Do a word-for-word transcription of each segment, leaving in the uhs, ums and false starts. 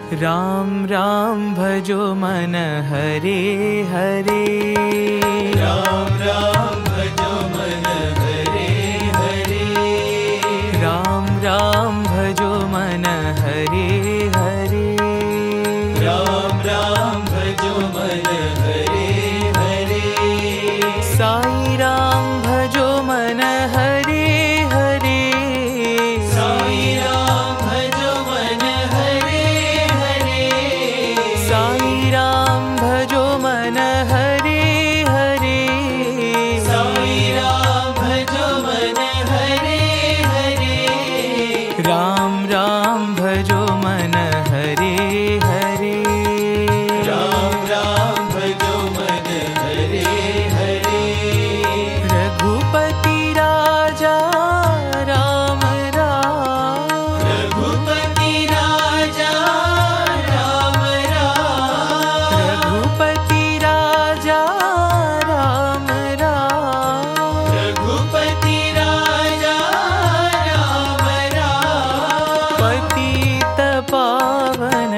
राम राम भजो मन हरे हरे। राम राम भजो मन हरे हरे। राम राम भजो मन हरे हरे। राम राम भजो मन हरे हरे। साई राम भजो मन हरे हरे। साई राम भजो मन हरे हरे। साई राम भजो मन हरे हरे। साई राम भजो मन हरे हरे। राम राम भजो मन हरे हरे। राम राम भजो मन हरे हरे। रघुपति राजा राम राम। रघुपति राजा राम राम। रघुपति राजा राम राम। रघुपति राजा राम राम। पतित पावन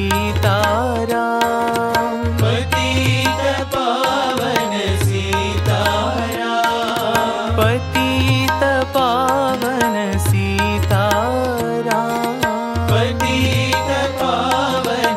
सीताराम। पतित पावन सीताराम। पतित पावन सीताराम। पतित पावन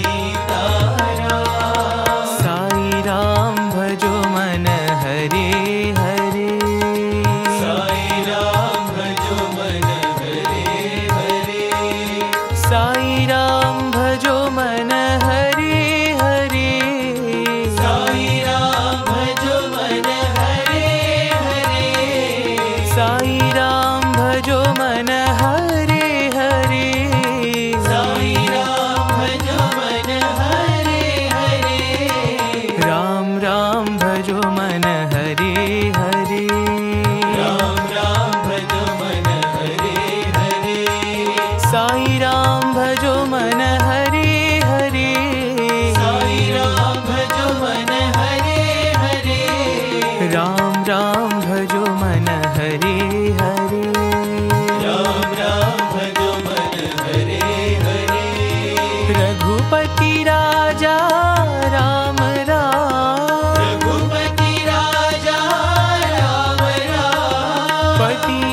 सीताराम। साई राम भजो मन हरे हरे। साई राम भजो मन हरे हरे। साई राम भजो मन हरे हरे। साई राम भजो मन हरे हरे। साई राम भजो मन हरे हरे। साई राम भजो मन हरे हरे। राम राम भजो मन हरे हरे। राम राम भजो मन हरे हरे। साई राम भजो मन हरे हरे। साई राम भजो मन हरे हरे। राम राम भजो मन हरे हरे। राम राम भजो मन हरे हरे। रघुपति राजा राम राम। रघुपति राजा राम राम। पति